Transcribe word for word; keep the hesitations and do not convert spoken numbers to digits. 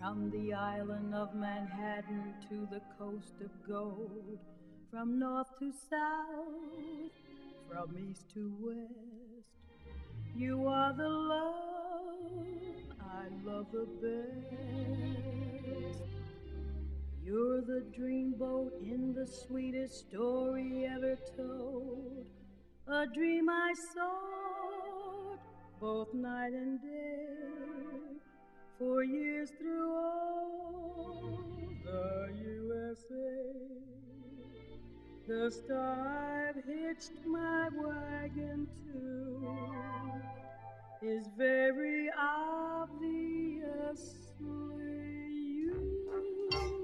From the island of Manhattan to the coast of gold, from north to south, from east to west, you are the love I love the best. You're the dreamboat in the sweetest story ever told, a dream I sought both night and day, for years through all the U S A. The star I've hitched my wagon to is very obvious